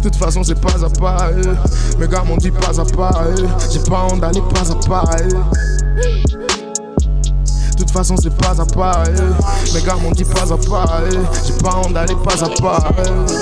De toute façon, c'est pas à pas. Mes gars m'ont dit pas à pas. J'ai pas honte d'aller pas à pas. De toute façon, c'est pas à pas. Mes gars m'ont dit pas à pas. J'ai pas honte d'aller pas à pas.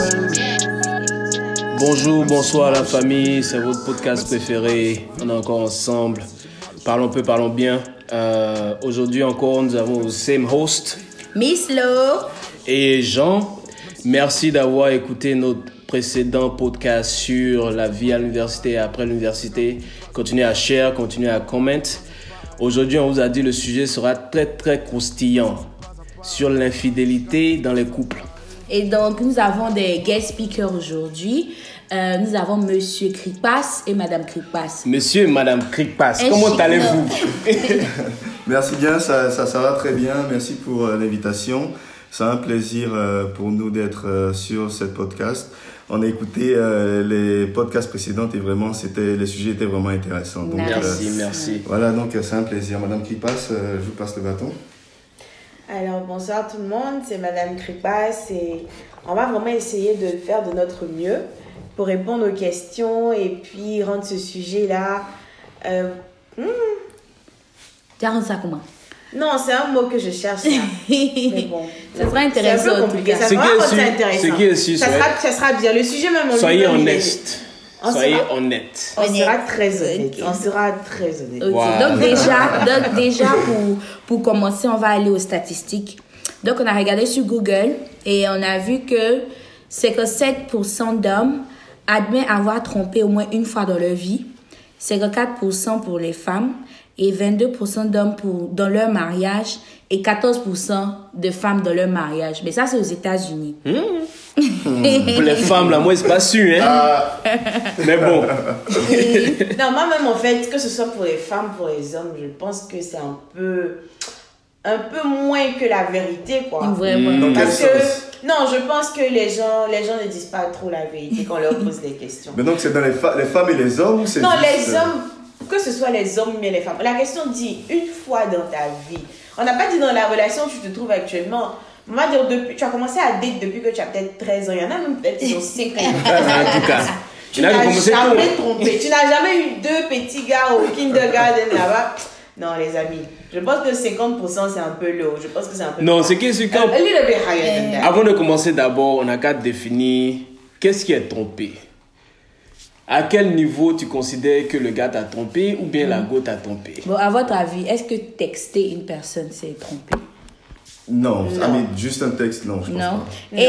Bonjour, bonsoir la famille, c'est votre podcast préféré. On est encore ensemble. Parlons peu, parlons bien. Aujourd'hui encore, nous avons le same host, Miss Lo et Jean. Merci d'avoir écouté notre précédent podcast sur la vie à l'université et après l'université. Continuez à share, continuez à comment. Aujourd'hui, on vous a dit le sujet sera très croustillant sur l'infidélité dans les couples. Et donc, nous avons des guest speakers aujourd'hui. Nous avons Monsieur Krikpass et Madame Krikpass. Monsieur et Madame Krikpass, comment allez-vous? Merci bien, ça va très bien. Merci pour l'invitation. C'est un plaisir pour nous d'être sur ce podcast. On a écouté les podcasts précédents et vraiment, les sujets étaient vraiment intéressants. Donc, merci. Voilà, donc c'est un plaisir. Madame Krikpass, je vous passe le bâton. Alors, bonsoir tout le monde, c'est Madame Krikpass et on va vraiment essayer de faire de notre mieux pour répondre aux questions et puis rendre ce sujet-là... Tu as rendu ça comment? Non, c'est un mot que je cherche là. Mais bon, ça sera intéressant. C'est un peu compliqué, ça sera intéressant. Ce qui est sûr, ça sera bien. Le sujet même... Soyez honnête. On sera très honnête. On sera très honnête. Okay. Wow. Donc déjà pour commencer, on va aller aux statistiques. Donc on a regardé sur Google et on a vu que 57% d'hommes admettent avoir trompé au moins une fois dans leur vie, 54% pour les femmes et 22% d'hommes dans leur mariage et 14% de femmes dans leur mariage. Mais ça, c'est aux États-Unis. Pour les femmes, là, moi, c'est pas sûr, hein. Mais bon. Non, moi-même, en fait, que ce soit pour les femmes, pour les hommes, je pense que c'est un peu moins que la vérité, quoi. Vraiment. Parce que, non, je pense que les gens ne disent pas trop la vérité quand on leur pose des questions. Mais donc, c'est dans les femmes et les hommes ou c'est non, juste... les hommes, que ce soit les hommes ou les femmes. La question dit une fois dans ta vie. On n'a pas dit dans la relation où tu te trouves actuellement. On va dire, tu as commencé à date depuis que tu as peut-être 13 ans. Il y en a même peut-être qui ont 5 ans. En tout cas. Tu n'as jamais trompé. Tu n'as jamais eu 2 petits gars au kindergarten là-bas. Non, les amis. Je pense que 50% c'est un peu low. Je pense que c'est un peu... Non, c'est qui est sûr quand... A little bit higher than that. Avant de commencer d'abord, on a qu'à définir qu'est-ce qui est trompé. À quel niveau tu considères que le gars t'a trompé ou bien la go t'a trompé? Bon, à votre avis, est-ce que texter une personne, c'est tromper? Non. Juste un texte, non, je pense pas.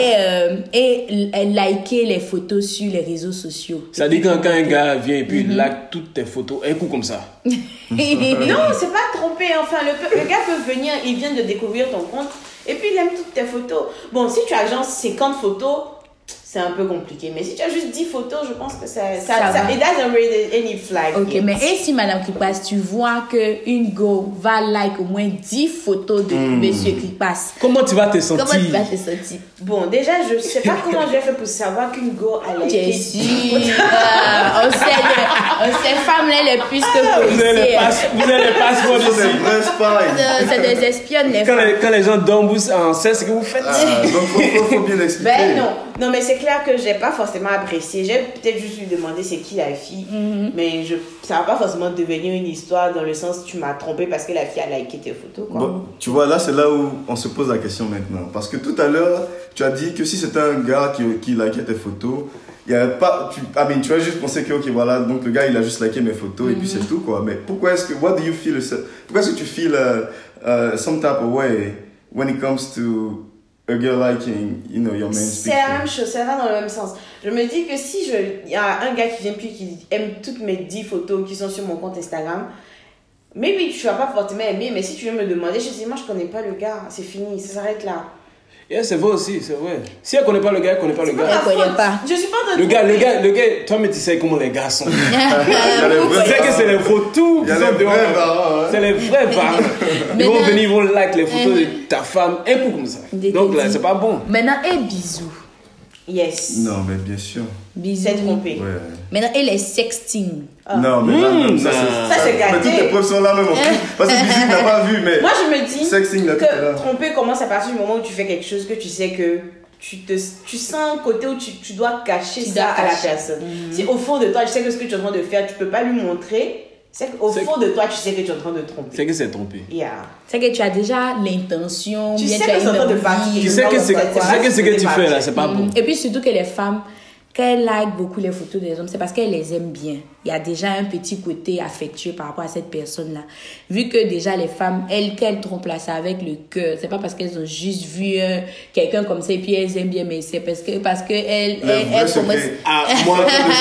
Et liker les photos sur les réseaux sociaux. Ça dit quand un gars vient et puis like toutes tes photos, un coup comme ça. Non, c'est pas tromper. Enfin, le gars peut venir, il vient de découvrir ton compte et puis il aime toutes tes photos. Bon, si tu as genre 50 photos, c'est un peu compliqué. Mais si tu as juste 10 photos, je pense que ça it doesn't raise any flag. Ok, yet. mais et si Madame Krikpass, tu vois qu'une go va like au moins 10 photos de Monsieur Krikpass, Comment tu vas te sentir? Bon, déjà, je sais pas comment j'ai fait pour savoir qu'une go a liké. On sait femmes là les plus que policiers. Vous avez les passeports C'est ici. vrai spy. C'est des espionnes les femmes. Quand les gens dorment, vous en savez ce que vous faites. Donc, faut bien expliquer. Ben non, mais c'est clair que j'ai pas forcément apprécié. J'ai peut-être juste lui demandé c'est qui la fille, mais ça va pas forcément devenir une histoire dans le sens tu m'as trompé parce que la fille a liké tes photos, quoi. Bon, tu vois, là, c'est là où on se pose la question maintenant. Parce que tout à l'heure, tu as dit que si c'était un gars qui likait tes photos, il y avait pas... tu vas juste penser que, ok, voilà, donc le gars, il a juste liké mes photos et puis c'est tout, quoi. Mais pourquoi est-ce que... Pourquoi est-ce que tu feel some type of way when it comes to a girl liking, your main C'est la même chose, ça va dans le même sens. Je me dis que si il y a un gars qui vient puis qui aime toutes mes 10 photos qui sont sur mon compte Instagram, maybe tu vas pas forcément aimer, mais si tu viens me demander, je dis moi je connais pas le gars, c'est fini, ça s'arrête là. Yeah, c'est vrai aussi, c'est vrai. Si elle connaît pas le gars, elle connaît pas le gars. Elle connaît pas. Je suis pas de Le gars, toi, mais tu sais comment les gars sont. Tu vrais sais que c'est les photos. Il y a les vrais parents. C'est les vrais parents. Ils vont venir, ils vont like les photos de ta femme, un coup comme ça. Donc là, c'est pas bon. Maintenant, et bisous. Yes. Non, mais bien sûr. Bisous. C'est trompé. Ouais. Maintenant, et les sexting. Non, mais là, même, ça, c'est gâté. Mais toutes les preuves sont là même en plus. Parce que Bisou n'a pas vu, mais... Moi, je me dis Sexting, là, tout est là. que tromper commence à partir du moment où tu fais quelque chose que tu sais que tu sens un côté où tu dois cacher ça à la personne. Si au fond de toi, tu sais que ce que tu es en train de faire, tu peux pas lui montrer, c'est qu'au fond de toi, tu sais que tu es en train de tromper. C'est que c'est trompé. C'est que tu as déjà l'intention, tu bien sais tu as que c'est en train de une partir. envie. Tu sais que ce que tu fais là, c'est pas bon. Et puis surtout que les femmes, quand elles like beaucoup les photos des hommes, c'est parce qu'elles les aiment bien. Il y a déjà un petit côté affectueux par rapport à cette personne-là. Vu que déjà les femmes, qu'elles trompent là, c'est avec le cœur. C'est pas parce qu'elles ont juste vu quelqu'un comme ça et puis elles aiment bien, mais c'est parce que elles commencent... Ah, moi,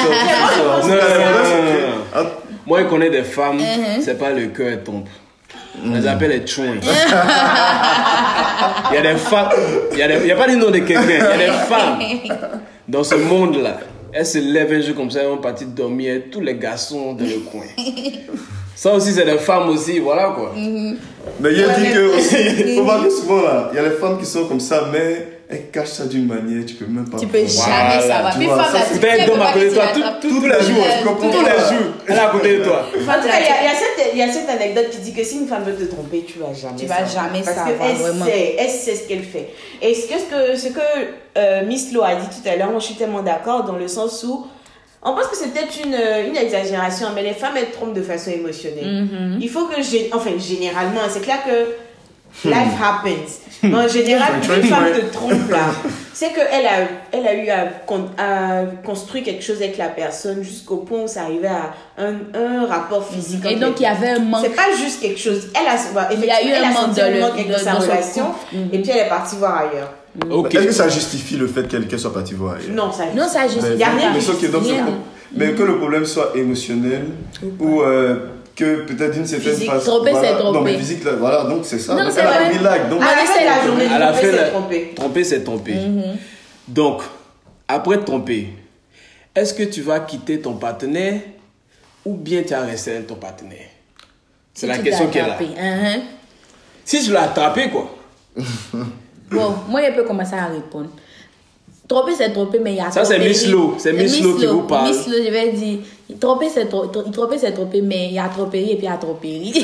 moi, je connais des femmes, c'est pas le cœur elles trompent. On les appelle les chouins. Il y a des femmes, il y a pas le nom de quelqu'un, il y a des femmes dans ce monde-là. Elles se lèvent un jour comme ça, elles vont partir dormir, et tous les garçons dans le coin. Ça aussi, c'est des femmes aussi, voilà quoi. Mais il y a dit que aussi, faut voir que souvent là, il y a les femmes qui sont comme ça, mais elles cachent ça d'une manière, tu peux même pas. Tu peux jamais savoir. Puis femme là, tu peux être d'homme à côté de toi tous les jours. Tous les jours, elle est à côté de toi. En tout cas, il y a cette anecdote qui dit que si une femme veut te tromper, tu vas jamais savoir. Parce qu'elle sait ce qu'elle fait. Et ce que Miss Lo a dit tout à l'heure, moi je suis tellement d'accord dans le sens où on pense que c'est peut-être une exagération, mais les femmes elles trompent de façon émotionnelle. Il faut que, généralement, c'est clair que life happens. Mais en général, une femme te trompe là. C'est qu'elle a eu à construire quelque chose avec la personne jusqu'au point où ça arrivait à un rapport physique. Et donc il y avait un manque. C'est pas juste quelque chose. Il y a eu un manque avec sa relation et puis elle est partie voir ailleurs. Okay. Est-ce que ça justifie le fait qu'elle soit partie voir ailleurs? Non, ça justifie. Il n'y a rien qui justifie. Mais que le problème soit émotionnel ou que peut-être d'une certaine façon. Tromper, c'est tromper. Non, mais physique, là, voilà, donc c'est ça. Non, donc c'est vrai. Donc, à la fin de la journée, tromper, c'est tromper. Donc, après tromper, est-ce que tu vas quitter ton partenaire ou bien tu vas rester avec ton partenaire? C'est la question qui est là. Si je l'ai attrapé, quoi. Bon, moi, je peux commencer à répondre. Tromper, c'est tromper, mais il y a... Ça, c'est Miss Lo. C'est Miss Lo qui vous parle. Miss Lo, je vais dire... Tromper, c'est tromper, mais il y a tromperie et puis il y a tromperie.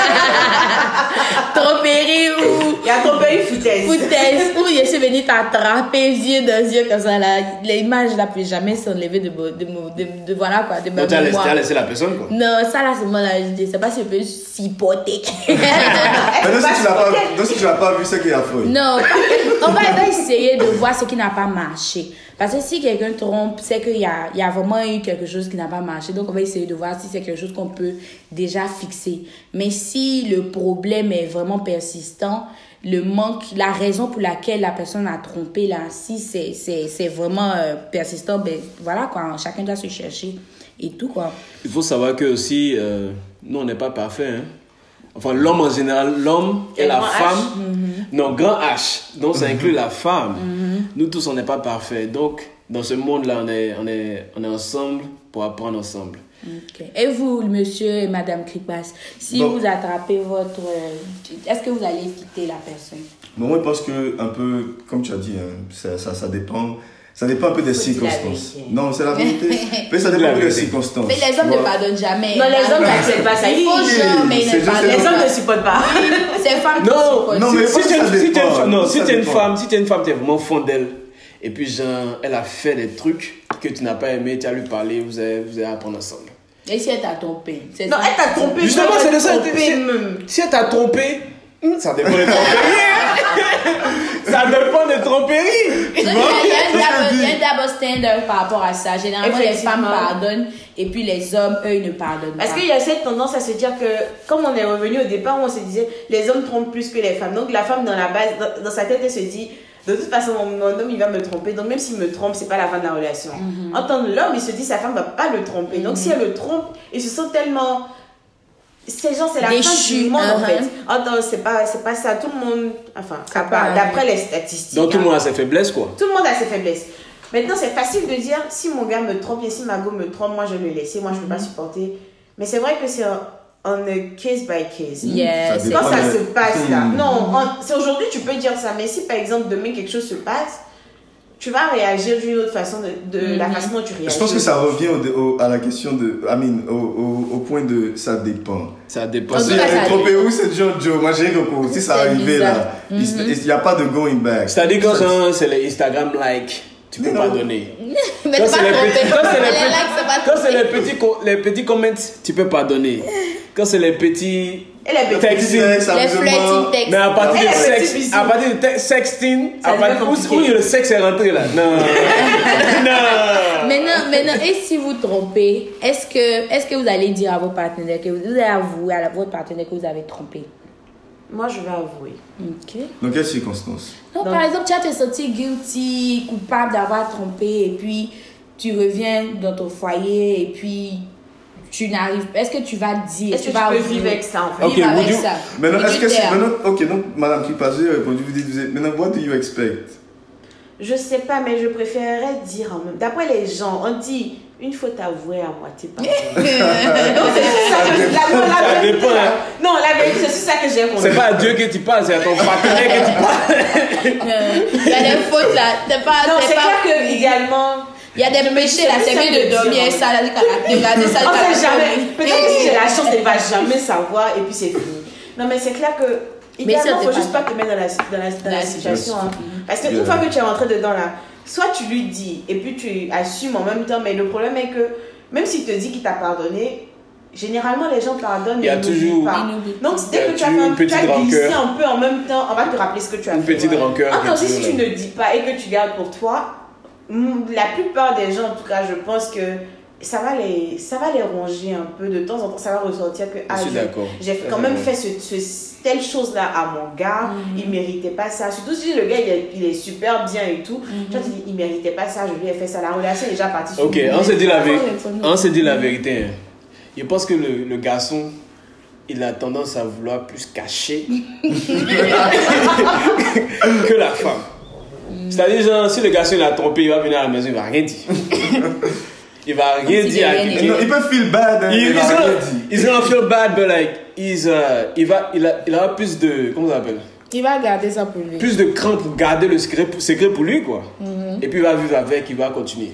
Tromperie ou... Il y a tromperie foutaise. Foutaise. Où je suis venue t'attraper, yeux dans yeux, comme ça, là. L'image, là, peut jamais s'enlever de voilà, quoi, de ma mémoire. Tu as laissé la personne, quoi. Non, ça, là, c'est moi, là, je sais pas si je peux supporter. Mais si tu l'as pas vu, c'est qu'il y a faute. Non, on va essayer de voir ce qui n'a pas marché. Parce que si quelqu'un trompe, c'est qu'il y a vraiment eu quelque chose qui n'a pas marché. Donc, on va essayer de voir si c'est quelque chose qu'on peut déjà fixer. Mais si le problème est vraiment persistant, le manque, la raison pour laquelle la personne a trompé, là, si c'est vraiment persistant, ben voilà, quoi. Chacun doit se chercher et tout, quoi. Il faut savoir que aussi, nous, on n'est pas parfait, hein. Enfin, l'homme en général, l'homme et la femme. Non, grand H. Donc, ça inclut la femme. Nous tous, on n'est pas parfaits. Donc, dans ce monde-là, on est ensemble pour apprendre ensemble. Okay. Et vous, monsieur et madame Kripas, si vous attrapez votre... est-ce que vous allez quitter la personne? Bon, moi, je pense que, un peu, comme tu as dit, hein, ça dépend... Ça dépend un peu des circonstances. Non, c'est la vérité. Mais ça dépend un peu des circonstances. Mais les hommes ne pardonnent jamais. Non, les hommes n'acceptent pas ça. Il faut genre, mais ils ne pardonnent pas. Les hommes ne supportent pas. C'est femmes qui supportent. Non, mais si tu es une femme, tu es vraiment fond d'elle. Et puis, genre, elle a fait des trucs que tu n'as pas aimé, tu as lui parlé, vous allez apprendre ensemble. Et si elle t'a trompé? Non, elle t'a trompé. Justement, c'est de ça. Si elle t'a trompé, ça dépend de tromperie. Ça dépend de tromperie. Il y a un double standard par rapport à ça. Généralement, les femmes pardonnent et puis les hommes, eux, ils ne pardonnent pas. Parce qu'il y a cette tendance à se dire que, comme on est revenu au départ, où on se disait les hommes trompent plus que les femmes. Donc la femme, dans la base, dans sa tête, elle se dit de toute façon, mon homme, il va me tromper. Donc même s'il me trompe, c'est pas la fin de la relation. En tant que l'homme, il se dit sa femme va pas le tromper. Donc si elle le trompe, il se sent tellement... Ces gens, c'est la fin du monde en fait. Attends, c'est pas ça. Tout le monde, enfin, d'après les statistiques. Donc tout le monde a ses faiblesses, quoi. Tout le monde a ses faiblesses. Maintenant, c'est facile de dire si mon gars me trompe et si ma go me trompe, moi je vais le laisser, moi je peux pas supporter. Mais c'est vrai que c'est on a case by case. Yes. Quand ça se passe là. Non, c'est aujourd'hui tu peux dire ça, mais si par exemple demain quelque chose se passe, tu vas réagir d'une autre façon de la façon dont tu réagis. Je pense que ça revient à la question de, au point de ça dépend. Ça dépend. Si trompé où c'est genre Joe, moi j'ai compris, si ça arrivait là, il n'y a pas de going back. C'est-à-dire quand c'est les Instagram like, tu peux pas donner. Mais Quand c'est les petits comments, tu peux pas donner. Quand c'est les petits les texting, les flirting texts. mais à partir de sexting, où le sexe est rentré là. Non. Non. Maintenant, et si vous trompez, est-ce que vous allez dire à vos partenaires que vous allez avouer à votre partenaire que vous avez trompé? Moi, je vais avouer. Ok. Dans quelles circonstances? Donc, par exemple, tu as te senti guilty, coupable d'avoir trompé, et puis tu reviens dans ton foyer, et puis tu n'arrives pas. Est-ce que tu vas dire? Est-ce que tu peux vivre avec ça en fait? Ok, Vivre avec ça. Maintenant, est-ce que c'est. Maintenant, Ok, donc, Madame Kripa, j'ai répondu, vous dites, maintenant, what do you expect? Je sais pas, mais je préférerais dire en même. D'après les gens, on dit une faute avouée à moitié pas. Non, c'est ça Ça dépend. Hein. Non, la vérité, c'est ça que j'ai compris. C'est pas à Dieu que tu parles, c'est à ton partenaire que tu parles. il y a des fautes là. Non, c'est clair que idéalement. Il y a des péchés là, c'est mieux de dormir ça, là, de regarder ça. On sait jamais. Peut-être que si j'ai la chance, elle va jamais savoir et puis c'est fini. Non, mais c'est clair que. Idéalement, il ne faut juste pas te mettre dans la situation. Hein. Parce qu'une fois que tu es rentré dedans là, soit tu lui dis et puis tu assumes en même temps, mais le problème est que même s'il te dit qu'il t'a pardonné, généralement les gens pardonnent mais ils n'oublient pas. Donc dès que tu as glissé un peu en même temps, on va te rappeler ce que tu as fait. Une petite rancœur. Entendu, si tu ne dis pas et que tu gardes pour toi, la plupart des gens, en tout cas, je pense que ça va les ronger un peu. De temps en temps, ça va ressortir que j'ai quand même fait telle chose là à mon gars, il méritait pas ça. Surtout si le gars il est super bien et tout, tu vois, il méritait pas ça, je lui ai fait ça. La relation est déjà partie. Ok, on s'est dit la vérité. Hein. Je pense que le garçon, il a tendance à vouloir plus cacher que la femme. C'est-à-dire, genre, si le garçon il a trompé, il va venir à la maison, il va rien dire. Il va rien dire à quelqu'un. Il peut feel bad. He's gonna feel bad, but like, il aura plus de, comment ça s'appelle? Il va garder ça pour lui. Plus de cran pour garder le secret pour lui, quoi. Et puis il va vivre avec, il va continuer.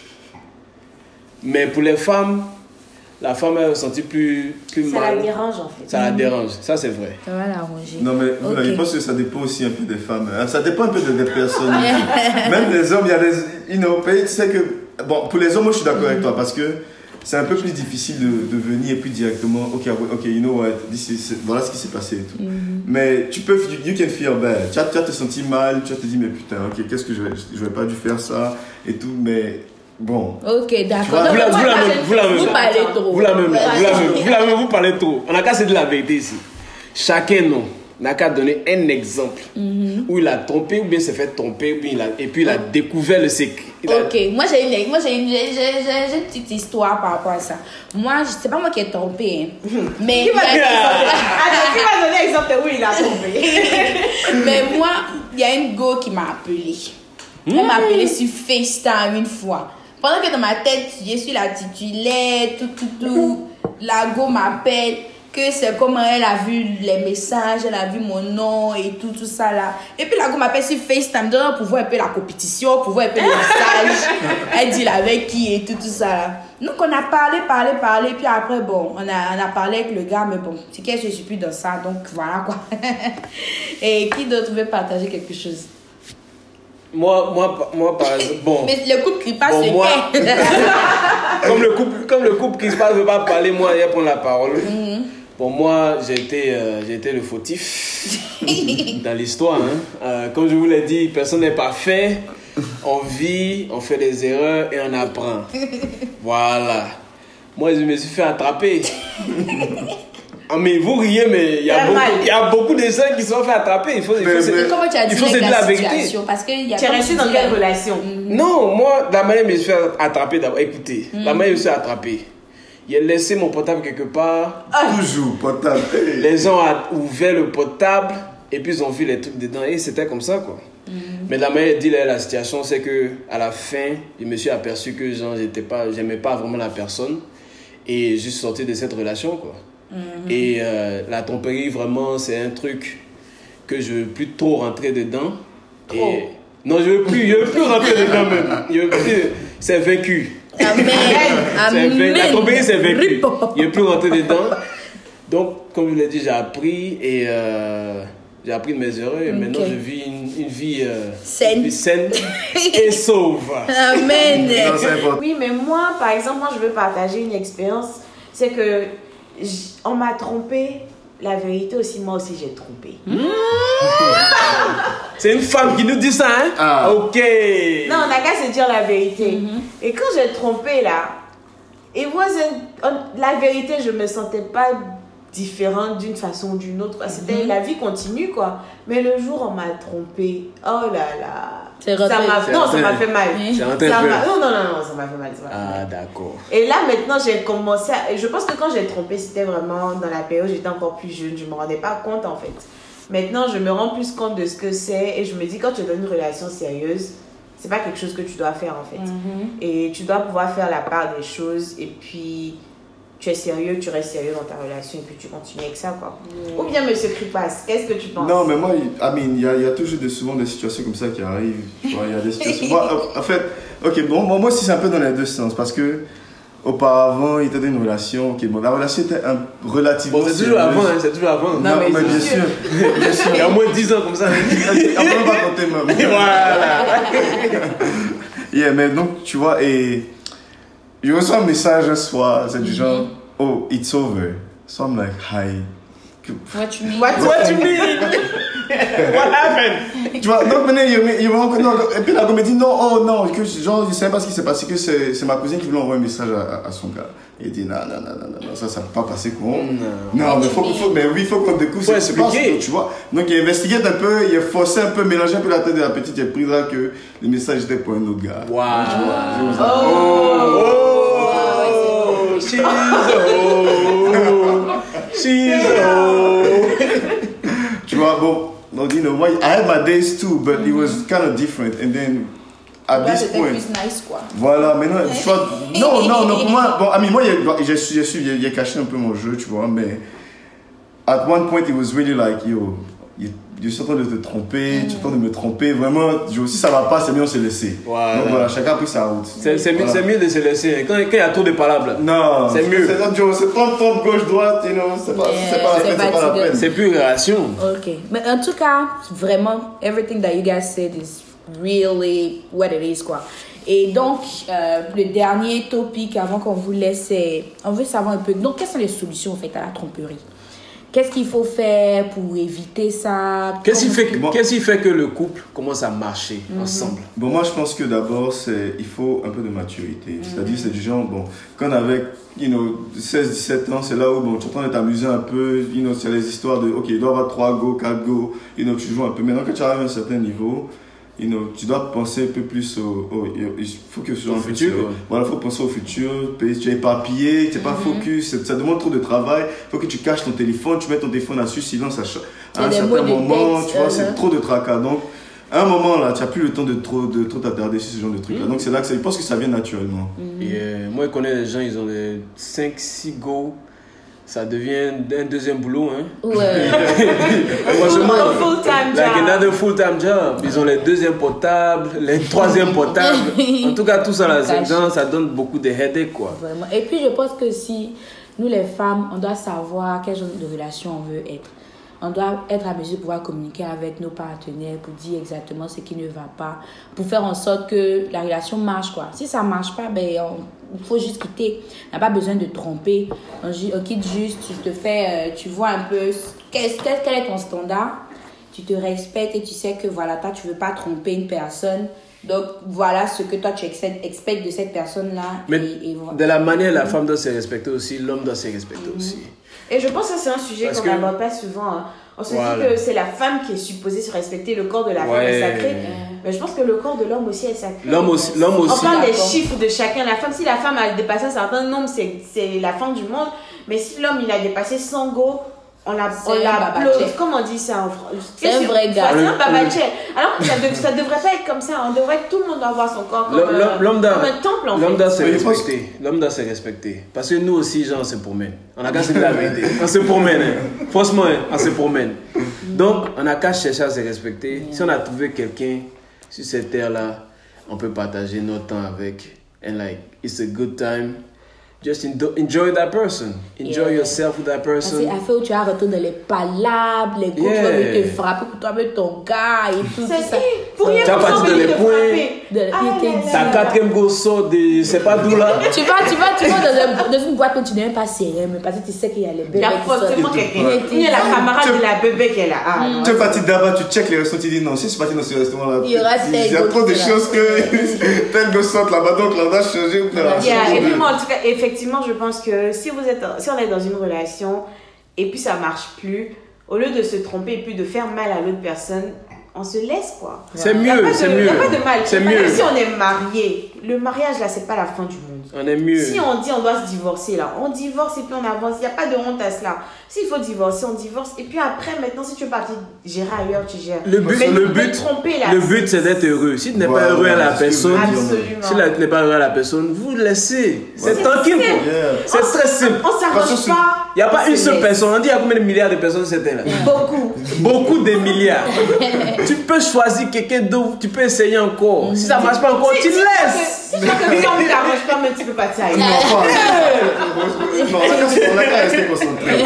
Mais pour les femmes, la femme elle ressentit plus mal. Ça la dérange en fait. Ça la dérange, ça c'est vrai. Ça va l'arranger. Non mais je pense que ça dépend aussi un peu des femmes. Ça dépend un peu des personnes. Même les hommes, il y a des... tu sais que... Bon, pour les hommes, moi je suis d'accord avec toi parce que c'est un peu plus difficile de venir et puis directement, ok, you know what, voilà ce qui s'est passé et tout. Mais tu peux, you can feel bad. Tu vas te sentir mal, tu vas te dire, mais putain, ok, qu'est-ce que je n'aurais pas dû faire ça et tout, mais bon. Ok, d'accord. Vous parlez trop. On n'a qu'à se dire la vérité ici. Chacun, non. On n'a qu'à donner un exemple où il a trompé ou bien s'est fait tromper et puis il a découvert le secret. Ok, moi j'ai une petite histoire par rapport à ça. Moi, c'est pas moi qui ai trompé, hein. Mais qui va donner exemple où il a trompé? Mais moi, il y a une go qui m'a appelé. Elle m'a appelé sur FaceTime une fois. Pendant que dans ma tête, je suis la titulaire, tout. La go m'appelle. Que c'est comment elle a vu les messages, elle a vu mon nom et tout ça là. Et puis la go m'appelle sur FaceTime pour voir un peu la compétition, pour voir un peu les messages. Elle dit avec qui et tout ça là. Donc on a parlé, puis après bon, on a parlé avec le gars, mais bon, c'est que je suis plus dans ça, donc voilà quoi. Et qui d'autre veut partager quelque chose? Moi par exemple, bon. Mais le couple qui passe bon, comme le couple qui ne veut pas parler, moi, il prend la parole. Bon, moi, j'ai été le fautif dans l'histoire. Hein. Comme je vous l'ai dit, personne n'est parfait. On vit, on fait des erreurs et on apprend. Voilà. Moi, je me suis fait attraper. Mais vous riez, mais il y a beaucoup de gens qui se sont fait attraper. Il faut comment tu as dit la vérité. Parce que tu es resté dans quelle relation? Non, moi, la manière je me suis fait attraper d'abord. Écoutez, la manière je me suis attrapé. Il a laissé mon portable quelque part. Toujours portable. Les gens ont ouvert le portable et puis ils ont vu les trucs dedans et c'était comme ça quoi. Mais la manière de dire la situation, c'est que à la fin, je me suis aperçu que j'aimais pas vraiment la personne et je suis sorti de cette relation quoi. Et la tromperie vraiment c'est un truc que je veux plus trop rentrer dedans. Non, je veux plus rentrer dedans même. Je veux plus. C'est vaincu. Amen. Amen. La tromperie, c'est vaincu. Je veux plus rentrer dedans. Donc, comme je l'ai dit, j'ai appris j'ai appris de mes erreurs et maintenant je vis une vie saine et sauve. Amen. Non, c'est important. Oui, mais moi, par exemple, je veux partager une expérience. C'est que on m'a trompé. La vérité aussi, moi aussi, j'ai trompé. C'est une femme qui nous dit ça, hein? Ah. Ok. Non, on n'a qu'à se dire la vérité. Et quand j'ai trompé, là, la vérité, je me sentais pas différente d'une façon ou d'une autre. C'était la vie continue, quoi. Mais le jour où on m'a trompé, oh là là. C'est rentré. Ça m'a fait mal. C'est rentré Non, un peu. ça m'a fait mal. Ah, d'accord. Et là, maintenant, j'ai commencé à... Je pense que quand j'ai trompé, c'était vraiment dans la période où j'étais encore plus jeune. Je ne me rendais pas compte, en fait. Maintenant, je me rends plus compte de ce que c'est. Et je me dis, quand tu es dans une relation sérieuse, c'est pas quelque chose que tu dois faire, en fait. Et tu dois pouvoir faire la part des choses. Et puis, tu es sérieux, tu restes sérieux dans ta relation. Et puis, tu continues avec ça, quoi. Ou bien, monsieur Kripas, qu'est-ce que tu penses? Non, mais moi, il y a toujours souvent des situations comme ça qui arrivent. Tu vois, il y a des situations. Moi, en fait, ok, bon, moi aussi, c'est un peu dans les deux sens. Parce que, auparavant, il était dans une relation. Ok, bon, la relation était relativement. Bon, c'est toujours avant, hein, c'est toujours avant. Non, mais bien c'est sûr. Bien sûr. Il y a au moins 10 ans comme ça. Après, on va compter même. Voilà. Yeah, mais donc, tu vois, et je reçois un message un soir, c'est du genre, oh, it's over. So I'm like, hi. What you mean? What you mean? What happened? Tu vois, donc maintenant, et puis la me dit, non, oh non, que, genre, je sais pas ce qui s'est passé, que c'est ma cousine qui voulait envoyer un message à son gars. Il dit, non, ça ne peut pas passer comment. Non, mais il faut qu'on découvre ce qui se passe, tu vois. Donc il a investigué un peu, il a forcé un peu, mélangé un peu la tête de la petite, il a pris là que le message était pour un autre gars. Wow. Tu vois, she's tu vois, bon, donc, you know, I had my days too, but it was kind of different. And then, at this C'était point, plus nice, quoi. voilà, maintenant, tu vois, non, pour moi, bon, moi, il a caché un peu mon jeu, tu vois, mais at one point, it was really like, yo, je suis en train de te tromper, tu es en train de me tromper, vraiment, si ça va pas, c'est mieux, on s'est laissé. Voilà. Donc voilà, chacun a pris sa route. C'est mieux de se laisser. Quand il y a trop de palabres, Non, c'est mieux. C'est trompe, gauche, droite, you know, c'est pas la peine. C'est plus une relation. Ok. Mais en tout cas, vraiment, everything that you guys said is really what it is, quoi. Et donc, le dernier topic avant qu'on vous laisse, on veut savoir un peu. Donc, quelles sont les solutions en fait à la tromperie? Qu'est-ce qu'il faut faire pour éviter ça? Qu'est-ce qui fait que le couple commence à marcher ensemble? Bon, moi je pense que d'abord, il faut un peu de maturité. C'est-à-dire, c'est du genre, bon, quand avec 16-17 ans, c'est là où bon, tu es en train de t'amuser un peu. C'est les histoires de, ok, il doit y avoir 3 go, 4 go, tu joues un peu. Maintenant, quand tu arrives à un certain niveau, tu dois penser un peu plus il faut que ce soit au futur. Voilà, il faut penser au futur. Tu es éparpillé, tu n'es pas focus, ça demande trop de travail. Il faut que tu caches ton téléphone, tu mets ton téléphone à silence à un certain moment. Tu vois, c'est trop de tracas. Donc, à un moment là, tu n'as plus le temps de trop t'attarder sur ce genre de trucs là. Donc, c'est là que je pense que ça vient naturellement. Moi, je connais des gens, ils ont des 5-6 go. Ça devient un deuxième boulot, hein. Ouais. Full-time job. Like another full-time job. Ils ont les deuxièmes portables, les troisièmes portables. En tout cas, tout ça, là, ça donne beaucoup de headaches, quoi. Vraiment. Et puis, je pense que si nous, les femmes, on doit savoir quel genre de relation on veut être. On doit être à mesure de pouvoir communiquer avec nos partenaires pour dire exactement ce qui ne va pas, pour faire en sorte que la relation marche, quoi. Si ça ne marche pas, il faut juste quitter. On n'a pas besoin de tromper. On quitte juste, tu vois un peu quel est ton standard. Tu te respectes et tu sais que voilà, toi, tu ne veux pas tromper une personne. Donc, voilà ce que toi, tu expectes de cette personne-là. Mais voilà. de la manière, la femme doit se respecter aussi, l'homme doit se respecter aussi. Et je pense que c'est un sujet qu'on n'aborde pas souvent. Hein. On se dit que c'est la femme qui est supposée se respecter, le corps de la femme est sacré. Mais je pense que le corps de l'homme aussi est sacré. L'homme aussi. On parle des chiffres de chacun. La femme, si la femme a dépassé un certain nombre, c'est la fin du monde. Mais si l'homme il a dépassé 100 go, on l'applaudit. Comment on dit ça en français? C'est un vrai gars. C'est un babachet. Alors ça devrait pas être comme ça. On devrait tout le monde doit voir son corps comme un temple en fait. L'homme doit se respecter. L'homme doit se respecter. Parce que nous aussi, genre, on se promène. On a qu'à se dire la vérité. On se promène. Hein. Franchement, on se promène. Donc, on a qu'à chercher à se respecter. Si on a trouvé quelqu'un sur cette terre-là, on peut partager notre temps avec. And like, it's a good time. Just enjoy that person. Enjoy yourself with that person. C'est affaire où tu vas retourner dans les palabres, les gars qui vont venir te frapper pour toi avec ton gars et tout. C'est ça. pour rien Tu as parti dans les points. Ta quatrième go sort de c'est pas d'où là. Tu vas dans une boîte où tu n'es même pas serré, mais parce que tu sais qu'il y a les bébés. Il y a forcément quelqu'un. Il y a la camarade de la bébé qui est là. Tu es parti d'abord, tu checkes les restaurants, tu dis non, si je suis parti dans ce restaurant-là, il y a trop de choses que tel go sort là-bas, donc là, on a changé. Et puis moi, en tout cas, effectivement, je pense que si on est dans une relation et puis ça marche plus, au lieu de se tromper et puis de faire mal à l'autre personne, on se laisse quoi. C'est mieux, c'est mieux. Il n'y a pas de mal. C'est mieux. Si on est marié, le mariage là, c'est pas la fin du monde. On est mieux. Si on dit on doit se divorcer là, on divorce et puis on avance. Il n'y a pas de honte à cela. S'il faut divorcer, on divorce. Et puis après, maintenant, si tu veux partir gérer ailleurs, tu gères. Le but, c'est d'être heureux. Si tu n'es pas heureux à la personne, si tu n'es pas heureux à la personne, vous laissez. C'est tranquille. C'est très simple. On s'arrange pas. Il n'y a pas une seule personne. On dit il y a combien de milliards de personnes sur cette terre là? Beaucoup de milliards. Tu peux choisir quelqu'un d'autre, tu peux essayer encore. Si ça ne marche pas encore, tu laisses. Si tu veux que ça ne t'arrange pas, mais tu peux partir ailleurs. Non, on a qu'à rester concentré.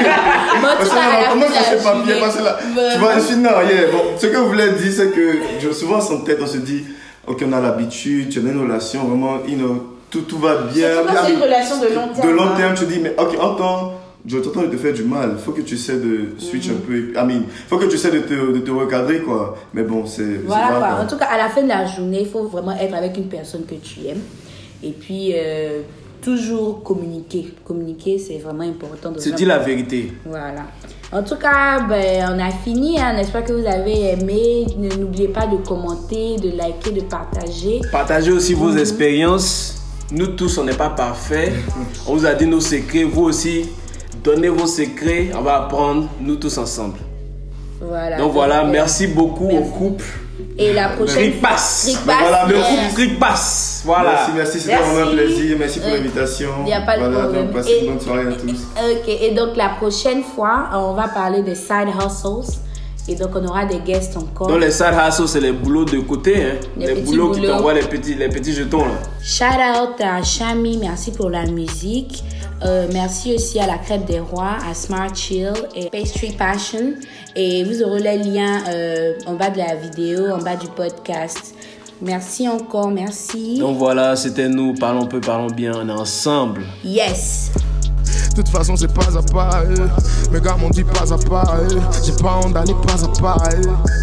Comment ça se fait papier? Parce que là, tu vois, je suis non, bon, ce que vous voulez dire, c'est que souvent, en tête, on se dit, ok, on a l'habitude, tu as une relation, vraiment, tout va bien. C'est une relation de long terme. De long terme, tu dis, mais ok, je t'entends de te faire du mal. Il faut que tu essaies de switch un peu. Il faut que tu essaies de te recadrer, quoi. Mais bon, c'est. Voilà, quoi. En tout cas, à la fin de la journée, il faut vraiment être avec une personne que tu aimes. Et puis, toujours communiquer. Communiquer, c'est vraiment important. Se dire la vérité. Voilà. En tout cas, on a fini. Hein. J'espère que vous avez aimé. N'oubliez pas de commenter, de liker, de partager. Partagez aussi vos expériences. Nous tous, on n'est pas parfaits. On vous a dit nos secrets. Vous aussi, donnez vos secrets. On va apprendre, nous tous ensemble. Voilà. Donc voilà, merci beaucoup au couple. Et la prochaine Rick Pass. Voilà, le couple Rick Pass. Voilà. Merci, c'était vraiment un plaisir. Merci pour l'invitation. Il n'y a pas de problème. Donc, passez une bonne soirée à tous. Ok, et donc la prochaine fois, on va parler des side hustles. Et donc on aura des guests encore. Donc les side hustles, c'est les boulots de côté. Hein? Les boulots qui t'envoient les petits jetons. Là. Shout out à Chami, merci pour la musique. Merci aussi à la Crêpe des Rois, à Smart Chill et Pastry Passion. Et vous aurez les liens en bas de la vidéo, en bas du podcast. Merci encore, merci. Donc voilà, c'était nous. Parlons peu, parlons bien. On est ensemble. Yes. De toute façon c'est pas à pas, mes gars m'ont dit pas à pas, j'ai pas honte d'aller pas à pas,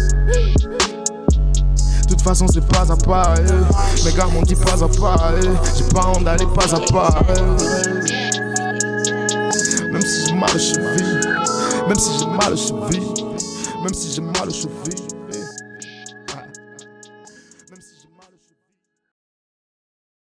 De toute façon c'est pas à pas, mes gars m'ont dit pas à pas, j'ai pas honte d'aller pas à pas, Même si j'ai mal aux chevilles, même si j'ai mal aux chevilles, même si j'ai mal aux chevilles.